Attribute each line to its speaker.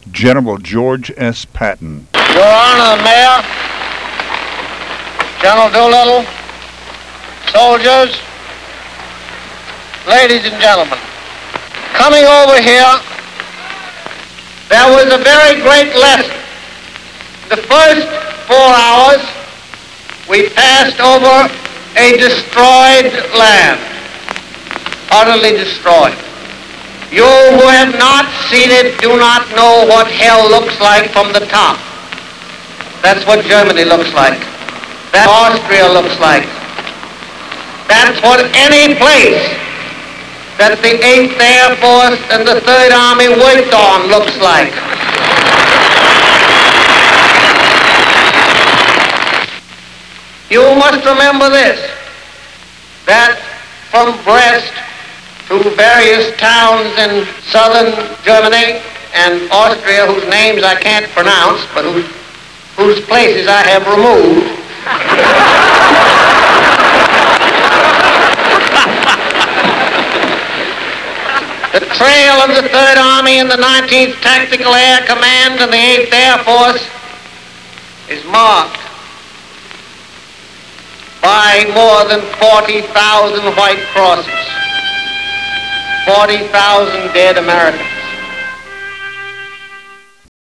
Speaker 1: General George S. Patton.
Speaker 2: Your Honor, the Mayor, General Doolittle, soldiers, ladies and gentlemen, coming over here, there was a very great lesson. The first 4 hours, we passed over a destroyed land, utterly destroyed. You who have not seen it do not know what hell looks like from the top. That's what Germany looks like. That's what Austria looks like. That's what any place that the 8th Air Force and the 3rd Army worked on looks like. You must remember this, that from Brest to various towns in southern Germany and Austria, whose names I can't pronounce, but whose places I have removed, the trail of the 3rd Army and the 19th Tactical Air Command and the 8th Air Force is marked by more than 40,000 white crosses, 40,000 dead Americans.